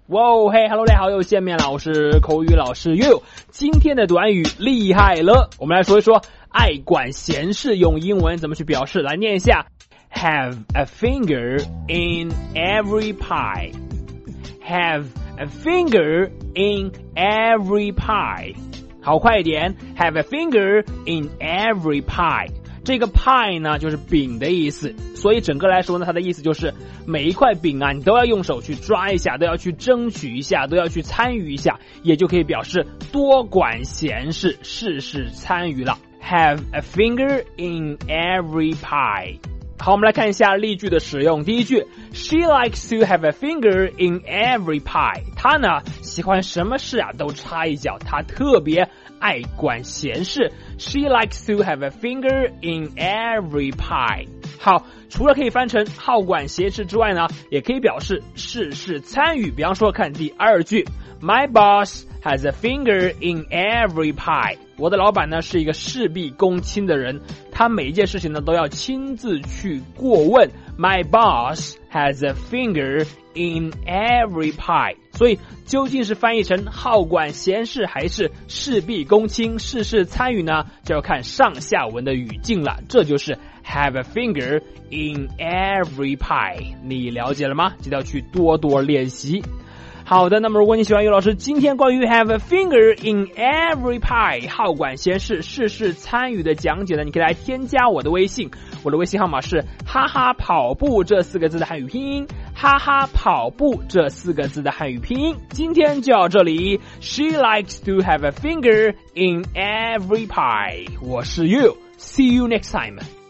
哇哦嘿 ，Hello 大家好，又见面了，我是口语老师 You。今天的短语厉害了，我们来说一说爱管闲事用英文怎么去表示，来念一下 ：Have a finger in every pie. Have a finger in every pie. 好，快一点 ，Have a finger in every pie。这个 pie 呢就是饼的意思，所以整个来说呢，它的意思就是每一块饼啊，你都要用手去抓一下，都要去争取一下，都要去参与一下，也就可以表示多管闲事，事事参与了。Have a finger in every pie。好，我们来看一下例句的使用。第一句 ，She likes to have a finger in every pie。她呢喜欢什么事啊都插一脚，她特别爱管闲事。She likes to have a finger in every pie。好，除了可以翻成好管闲事之外呢，也可以表示事事参与。比方说，看第二句 ，My boss has a finger in every pie。我的老板呢是一个事必躬亲的人，他每一件事情呢都要亲自去过问。My boss has a finger in every pie。所以究竟是翻译成好管闲事还是事必躬亲，事事参与呢？就要看上下文的语境了。这就是 have a finger in every pie。你了解了吗？记得要去多多练习。好的，那么如果你喜欢于老师今天关于 have a finger in every pie 好管闲事事事参与的讲解呢，你可以来添加我的微信，我的微信号码是哈哈跑步这4个字的汉语拼音，哈哈跑步这4个字的汉语拼音。今天就到这里 She likes to have a finger in every pie。 我是 You， See you next time。